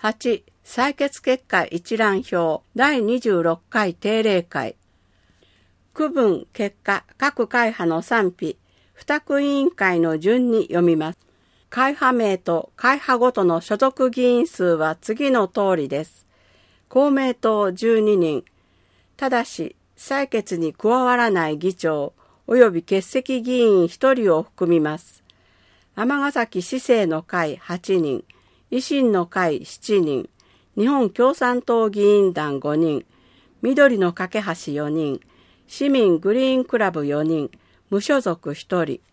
8、採決結果一覧表第26回定例会。区分結果各会派の賛否、付託委員会の順に読みます。会派名と会派ごとの所属議員数は次の通りです。公明党12人。ただし、採決に加わらない議長及び欠席議員1人を含みます。尼崎市政の会8人、維新の会7人、日本共産党議員団5人、緑の架け橋4人、市民グリーンクラブ4人、無所属1人。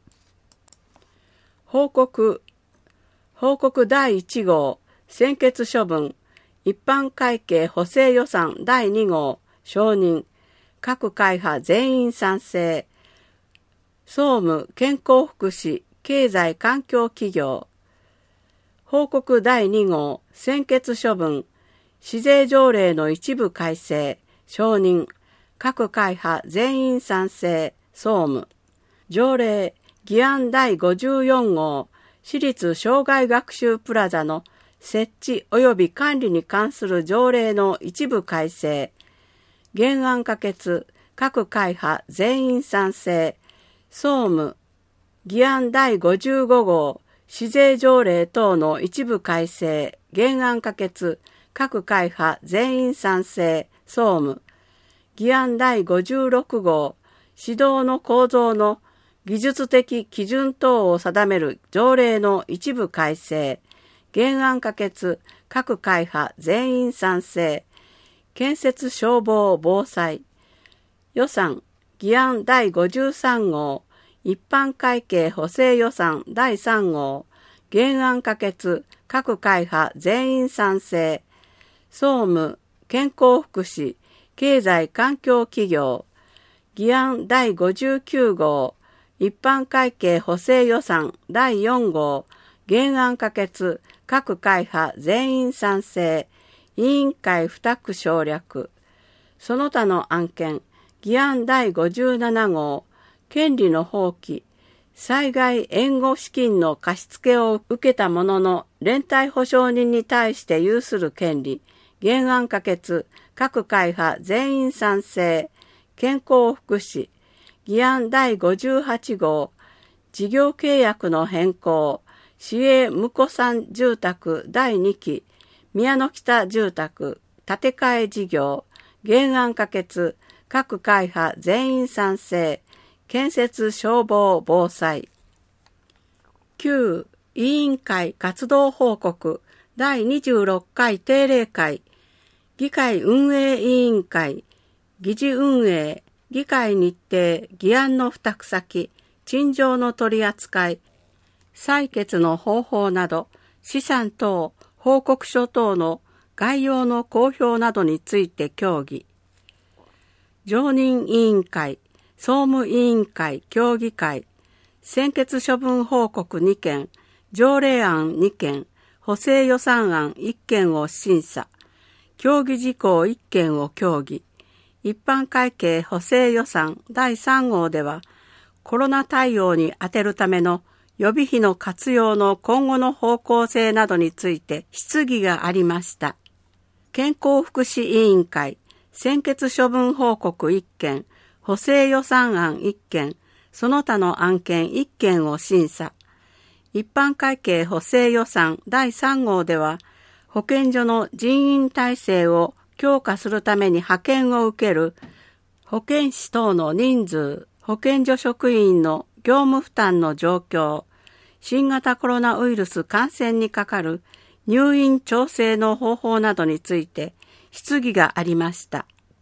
報告第1号、専決処分、一般会計補正予算第2号、承認、各会派全員賛成、総務、健康福祉、経済環境企業。報告第2号、専決処分、市税条例の一部改正、承認、各会派全員賛成、総務。条例、議案第54号、私立生涯学習プラザの設置及び管理に関する条例の一部改正。原案可決、各会派全員賛成、総務。議案第55号、市税条例等の一部改正。原案可決、各会派全員賛成、総務。議案第56号、指導の構造の技術的基準等を定める条例の一部改正。原案可決、各会派全員賛成。建設消防防災。予算、議案第53号、一般会計補正予算第3号。原案可決、各会派全員賛成。総務、健康福祉、経済環境企業。議案第59号、一般会計補正予算第4号。原案可決、各会派全員賛成。委員会付託省略。その他の案件、議案第57号、権利の放棄。災害援護資金の貸付を受けた者の連帯保証人に対して有する権利。原案可決、各会派全員賛成。健康福祉。議案第58号、事業契約の変更。市営婿さん住宅第2期。宮の北住宅、建て替え事業。原案可決、各会派全員賛成。建設消防防災。9. 委員会活動報告第26回定例会。議会運営委員会。議事運営。議会日程。議案の付託先。陳情の取り扱い。採決の方法など、試算等、報告書等の概要の公表などについて協議。常任委員会。総務委員会協議会、専決処分報告2件、条例案2件、補正予算案1件を審査、協議事項1件を協議、一般会計補正予算第3号では、コロナ対応に充てるための予備費の活用の今後の方向性などについて質疑がありました。健康福祉委員会、専決処分報告1件、補正予算案1件、その他の案件1件を審査。一般会計補正予算第3号では、保健所の人員体制を強化するために派遣を受ける保健師等の人数、保健所職員の業務負担の状況、新型コロナウイルス感染にかかる入院調整の方法などについて質疑がありました。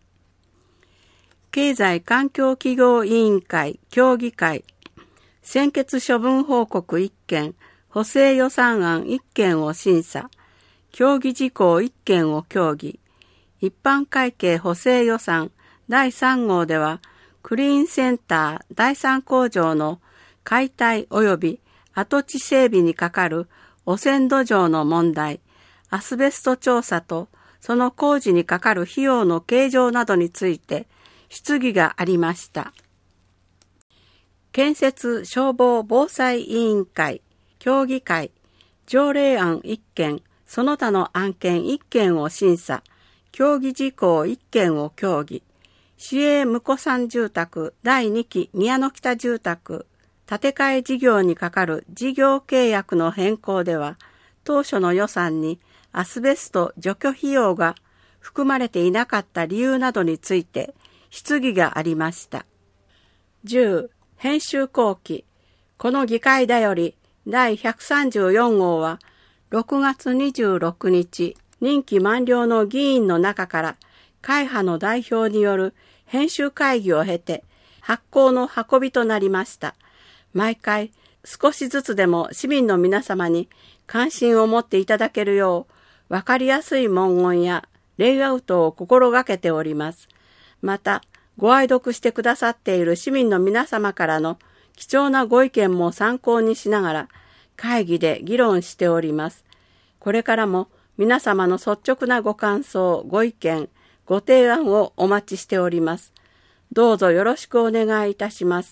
経済環境企業委員会協議会、専決処分報告1件、補正予算案1件を審査、協議事項1件を協議、一般会計補正予算第3号では、クリーンセンター第3工場の解体及び跡地整備にかかる汚染土壌の問題、アスベスト調査とその工事にかかる費用の計上などについて、質疑がありました。建設消防防災委員会協議会条例案1件その他の案件1件を審査、協議事項1件を協議、市営婿さん住宅第2期宮の北住宅建て替え事業にかかる事業契約の変更では、当初の予算にアスベスト除去費用が含まれていなかった理由などについて質疑がありました。10. 編集後期。この議会だより第134号は6月26日、任期満了の議員の中から会派の代表による編集会議を経て発行の運びとなりました。毎回少しずつでも市民の皆様に関心を持っていただけるようわかりやすい文言やレイアウトを心がけております。また、ご愛読してくださっている市民の皆様からの貴重なご意見も参考にしながら会議で議論しております。これからも皆様の率直なご感想、ご意見、ご提案をお待ちしております。どうぞよろしくお願いいたします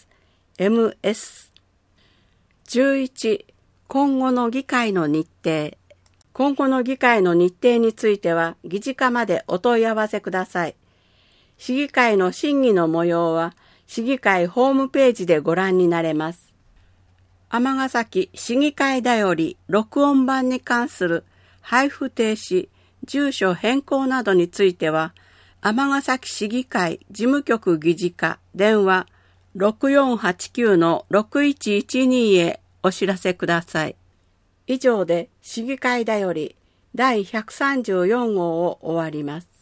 。MS。11. 今後の議会の日程。今後の議会の日程については議事課までお問い合わせください。市議会の審議の模様は市議会ホームページでご覧になれます。尼崎市議会だより録音版に関する配布停止、住所変更などについては、尼崎市議会事務局議事課電話 6489-6112 へお知らせください。以上で市議会だより第134号を終わります。